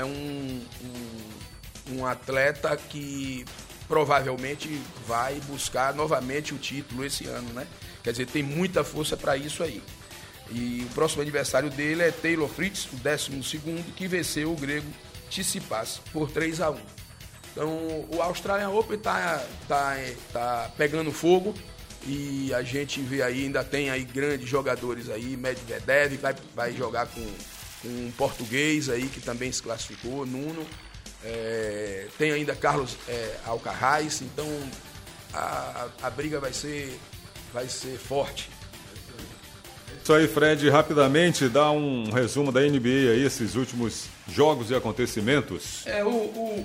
um atleta que provavelmente vai buscar novamente o título esse ano, né? Quer dizer, tem muita força para isso aí. E o próximo adversário dele é Taylor Fritz, o 12º, que venceu o grego Tsitsipas por 3-1. Então o Australian Open tá pegando fogo e a gente vê aí, ainda tem aí grandes jogadores aí, Medvedev vai jogar com um português aí que também se classificou, Nuno. Tem ainda Carlos Alcaraz, então a briga vai ser forte. Isso aí, Fred, rapidamente, dá um resumo da NBA aí, esses últimos jogos e acontecimentos.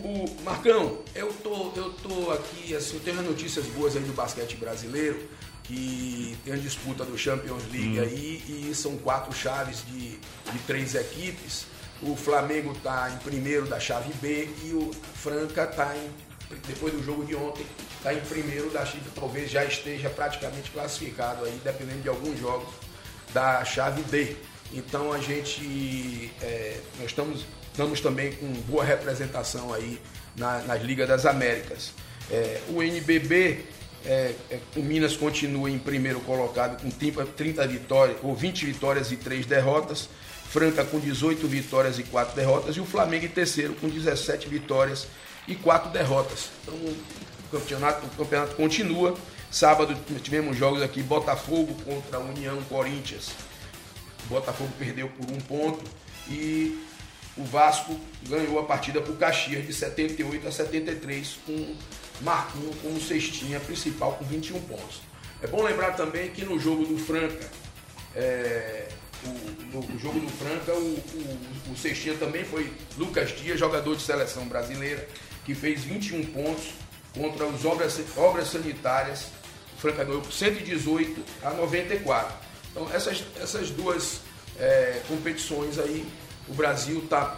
Marcão, eu tô aqui, assim, eu tenho notícias boas aí do basquete brasileiro, que tem a disputa do Champions League aí, e são 4 chaves de 3 equipes. O Flamengo está em primeiro da chave B e o Franca está depois do jogo de ontem, está em primeiro da chave, talvez já esteja praticamente classificado aí, dependendo de alguns jogos da chave D. Então nós estamos também com boa representação aí nas Ligas das Américas. O NBB, o Minas continua em primeiro colocado com 30 vitórias, ou 20 vitórias e 3 derrotas. Franca com 18 vitórias e 4 derrotas. E o Flamengo em terceiro com 17 vitórias e 4 derrotas. Então o campeonato continua. Sábado tivemos jogos aqui, Botafogo contra a União Corinthians. O Botafogo perdeu por 1 ponto e o Vasco ganhou a partida por Caxias de 78 a 73 com Marquinhos como cestinha principal com 21 pontos. É bom lembrar também que no jogo do Franca, o cestinha também foi Lucas Dias, jogador de seleção brasileira, que fez 21 pontos contra os obras sanitárias. O Franca ganhou por 118 a 94. Então essas duas competições aí, o Brasil está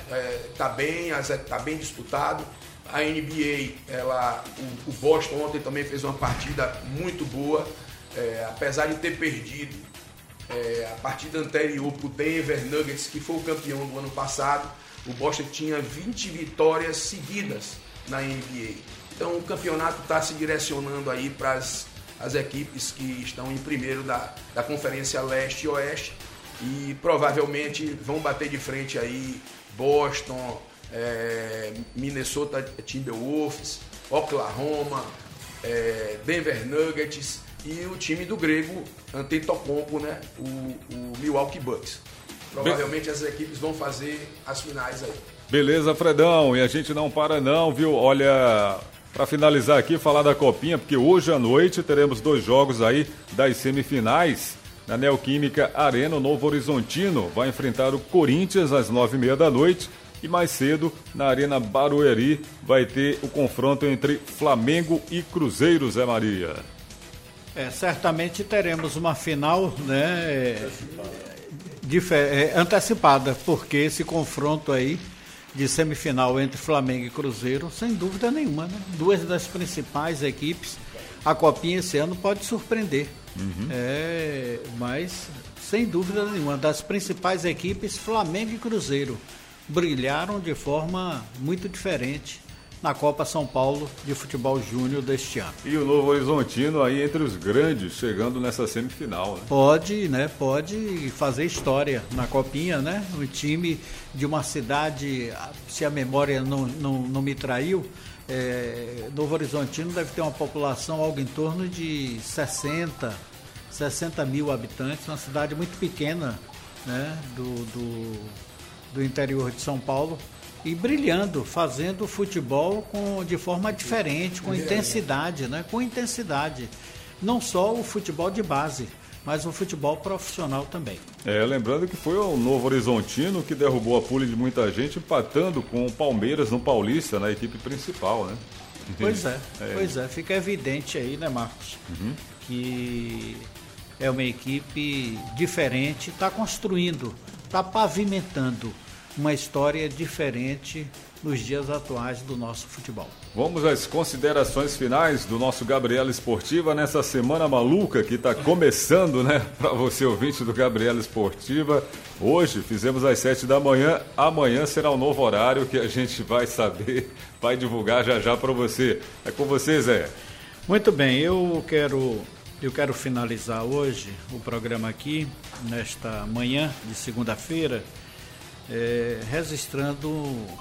bem disputado. A NBA, o Boston ontem também fez uma partida muito boa, apesar de ter perdido a partida anterior para o Denver Nuggets, que foi o campeão do ano passado. O Boston tinha 20 vitórias seguidas na NBA. Então o campeonato está se direcionando aí para as equipes que estão em primeiro da Conferência Leste e Oeste, e provavelmente vão bater de frente aí Boston, Minnesota Timberwolves, Oklahoma, Denver Nuggets e o time do grego Antetokounmpo, né? o Milwaukee Bucks. Provavelmente as equipes vão fazer as finais aí. Beleza, Fredão, e a gente não para não, viu? Olha, para finalizar aqui, falar da Copinha, porque hoje à noite teremos 2 jogos aí das semifinais. Na Neoquímica Arena, o Novo Horizontino vai enfrentar o Corinthians às 9h30 da noite. E mais cedo, na Arena Barueri, vai ter o confronto entre Flamengo e Cruzeiro, Zé Maria. Certamente teremos uma final, né, antecipada, porque esse confronto aí de semifinal entre Flamengo e Cruzeiro, sem dúvida nenhuma, né? 2 das principais equipes. A Copinha esse ano pode surpreender. Mas sem dúvida nenhuma, das principais equipes, Flamengo e Cruzeiro brilharam de forma muito diferente na Copa São Paulo de Futebol Júnior deste ano. E o Novo Horizontino aí entre os grandes, chegando nessa semifinal, né? Pode fazer história na Copinha, né? Um time de uma cidade, se a memória não me traiu, Novo Horizontino deve ter uma população algo em torno de 60 mil habitantes, uma cidade muito pequena, né, do interior de São Paulo, e brilhando, fazendo futebol de forma diferente, com intensidade, né, não só o futebol de base, mas o futebol profissional também. Lembrando que foi o Novo Horizontino que derrubou a pule de muita gente, empatando com o Palmeiras no Paulista, na equipe principal, né? Pois é, fica evidente aí, né, Marcos, que é uma equipe diferente, está construindo, está pavimentando uma história diferente nos dias atuais do nosso futebol. Vamos às considerações finais do nosso Gabriela Esportiva nessa semana maluca que está começando, né? Para você, ouvinte do Gabriela Esportiva. Hoje fizemos às 7 da manhã, amanhã será um novo horário que a gente vai saber, vai divulgar já para você. É com você, Zé. Muito bem, eu quero finalizar hoje o programa aqui, nesta manhã de segunda-feira, registrando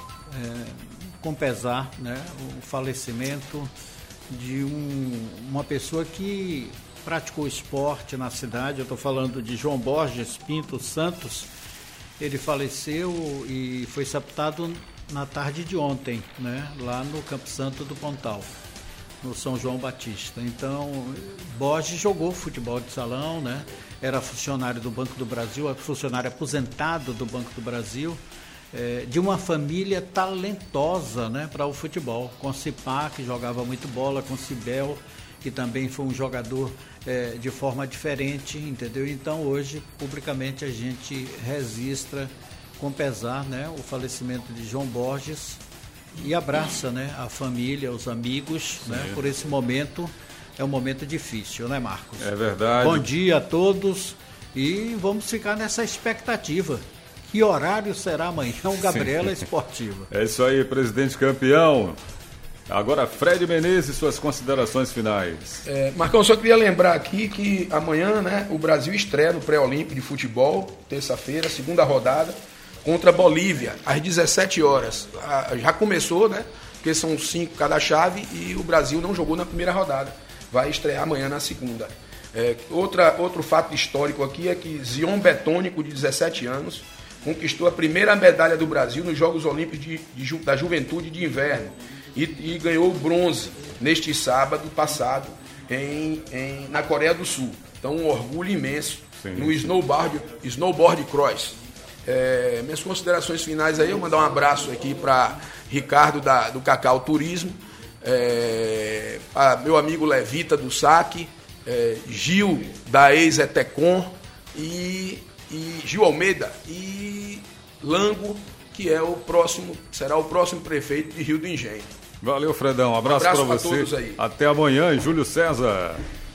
com pesar, né, o falecimento de uma pessoa que praticou esporte na cidade. Eu estou falando de João Borges Pinto Santos. Ele faleceu e foi sepultado na tarde de ontem, né, lá no Campo Santo do Pontal, no São João Batista. Então, Borges jogou futebol de salão, né? Era funcionário do Banco do Brasil, funcionário aposentado do Banco do Brasil, de uma família talentosa, né, para o futebol, com Cipá, que jogava muito bola, com Cibel, que também foi um jogador de forma diferente, entendeu? Então hoje, publicamente, a gente registra com pesar, né, o falecimento de João Borges e abraça, né, a família, os amigos, né, por esse momento. É um momento difícil, né, Marcos? É verdade. Bom dia a todos e vamos ficar nessa expectativa. Que horário será amanhã o Gabriela Esportiva? É isso aí, presidente campeão. Agora, Fred Menezes, suas considerações finais. Marcão, só queria lembrar aqui que amanhã, né, o Brasil estreia no pré-olímpico de futebol, terça-feira, segunda rodada, contra a Bolívia, às 17 horas. Já começou, né? Porque são 5 cada chave e o Brasil não jogou na primeira rodada. Vai estrear amanhã na segunda. Outro fato histórico aqui é que Zion Betônico, de 17 anos, conquistou a primeira medalha do Brasil nos Jogos Olímpicos da Juventude de Inverno e ganhou o bronze neste sábado passado na Coreia do Sul. Então, um orgulho imenso no snowboard cross. Minhas considerações finais aí, eu mandar um abraço aqui para Ricardo do Cacau Turismo, meu amigo Levita do Saque, Gil da ex-Etecom e Gil Almeida e Lango, que será o próximo prefeito de Rio do Engenho. Valeu, Fredão. Um abraço para você. Todos aí. Até amanhã, Júlio César.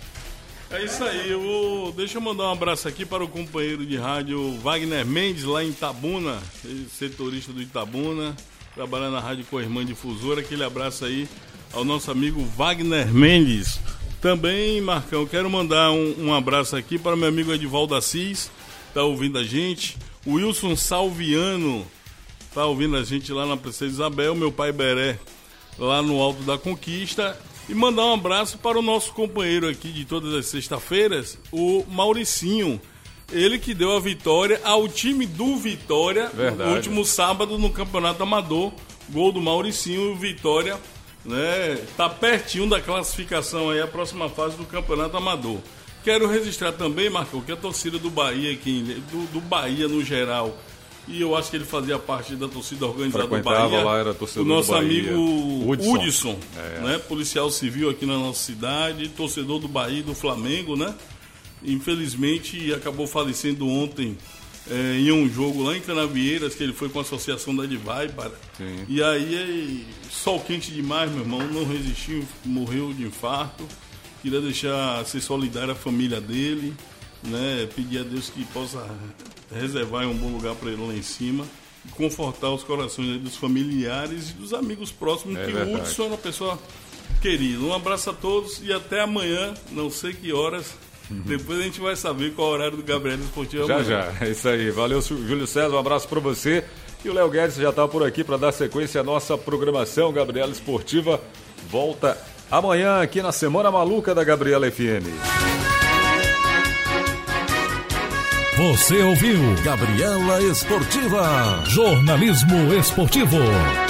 É isso aí, deixa eu mandar um abraço aqui para o companheiro de rádio Wagner Mendes, lá em Itabuna, setorista do Itabuna, trabalhando na Rádio Coirmã Difusora. Aquele abraço aí ao nosso amigo Wagner Mendes. Também, Marcão, quero mandar um abraço aqui para meu amigo Edivaldo Assis, tá ouvindo a gente. O Wilson Salviano tá ouvindo a gente lá na Princesa Isabel, meu pai Beré, lá no Alto da Conquista. E mandar um abraço para o nosso companheiro aqui de todas as sextas-feiras, o Mauricinho. Ele que deu a vitória ao time do Vitória no último sábado no Campeonato Amador. Gol do Mauricinho, Vitória, né? Tá pertinho da classificação aí, a próxima fase do Campeonato Amador. Quero registrar também, Marcão, que a torcida do Bahia aqui, do Bahia no geral, e eu acho que ele fazia parte da torcida organizada do Bahia. Lá, era torcedor o nosso do Bahia. amigo Hudson, né? Policial civil aqui na nossa cidade, torcedor do Bahia e do Flamengo, né? Infelizmente acabou falecendo ontem em um jogo lá em Canavieiras, que ele foi com a associação da Divai. E aí, sol quente demais, meu irmão, não resistiu, morreu de infarto. Queria ser solidário à família dele, né? Pedir a Deus que possa reservar um bom lugar para ele lá em cima e confortar os corações dos familiares e dos amigos próximos, que o Hudson é uma pessoa querida. Um abraço a todos e até amanhã, não sei que horas. Depois a gente vai saber qual é o horário do Gabriela Esportiva. Já, é isso aí. Valeu, Júlio César, um abraço para você. E o Léo Guedes já está por aqui para dar sequência à nossa programação. Gabriela Esportiva volta amanhã aqui na Semana Maluca da Gabriela FM. Você ouviu Gabriela Esportiva, jornalismo esportivo.